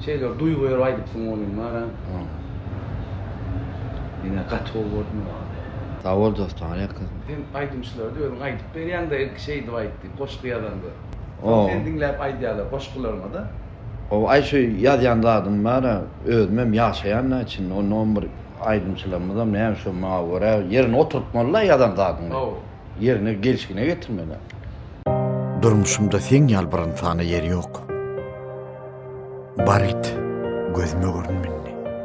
şeyler duyguyor aydıpsın onun var ha. Yine katı oldu mu? Sağ ol dostum, yakın. Ben aydımçılar diyorum, aydıp bir yanda şey dua etti, koşku yadandı. Oo. Sen dinleyip aydiyalar, koşkularıma da. O ay şu yazyan adım var ha, özmem yaşayanlar için o nomur aydımçılarımızdan ne şu mağara yerine oturtmalılar yadan adım. Oo. Yerine gelişine getirmeler. Durmuşumda sen yalbaran sana yeri yok. Barit, gözüme görünmünni.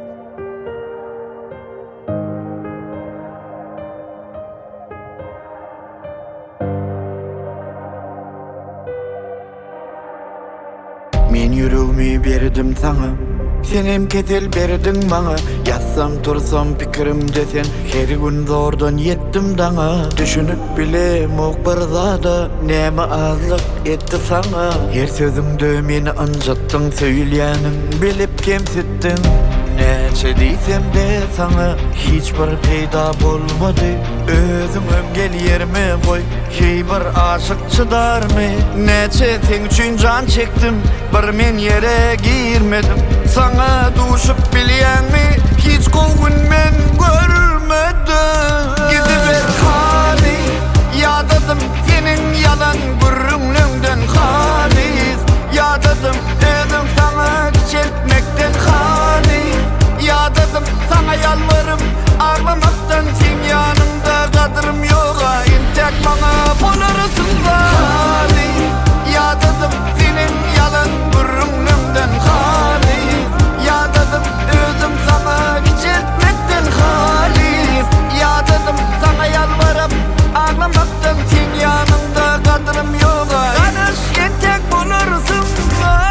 Men yüreğimi berdim sana, sen hem ketel berdin bana. Yazsam tursam pikirimde sen, her gün zordan yettim dana. Düşünüp bile mukbar zada, neme azlık etti sana. Her sözümde meni anjattın, söyleyenin bilip kemsittin. Neçe diysem de sana, hiç bir peyda bolmadı. Özüngüm gel yerime koy, hey bir aşık çıdar mı? Neçe sen üçün can çektim, bir men yere girmedim. Sana duşup bilyen mi, hiç kovgun men görmedim. Gidiver hali, yadadım senin yalan gürrünlüğünden halis. Yadadım özüm sana küçeltmekten halis. Yadadım sana yalvarım, ağlamaktan sen yanımda kadırım yok. İntek bana polarısın da halis. Yadadım senin yalan gürrünlüğünden halis. Yadadım özüm sana küçeltmekten halis. Yadadım sana yalvarım, ağlamaktan sen yanımda kadırım yok. Karış yentek bulursun da.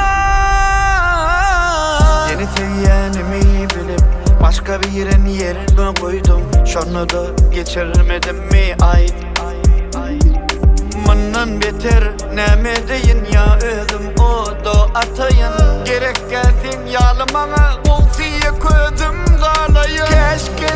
Seni sevyenimi bilip başka bir yerin yerine koydum. Şunu da geçirmedim mi ay? Bundan beter neme deyin ya özüm o da atayın. Gerek gelsin yalımana kol siye közüm kalayın. Keşke